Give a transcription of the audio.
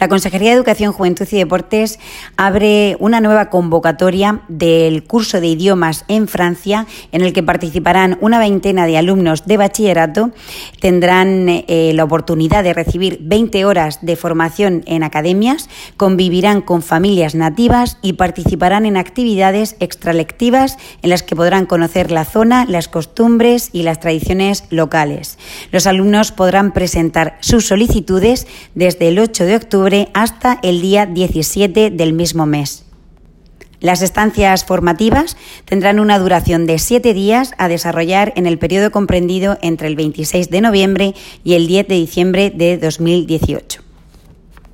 La Consejería de Educación, Juventud y Deportes abre una nueva convocatoria del curso de idiomas en Francia, en el que participarán una veintena de alumnos de bachillerato. Tendrán la oportunidad de recibir 20 horas de formación en academias, convivirán con familias nativas y participarán en actividades extralectivas en las que podrán conocer la zona, las costumbres y las tradiciones locales. Los alumnos podrán presentar sus solicitudes desde el 8 de octubre hasta el día 17 del mismo mes. Las estancias formativas tendrán una duración de 7 días a desarrollar en el periodo comprendido entre el 26 de noviembre y el 10 de diciembre de 2018.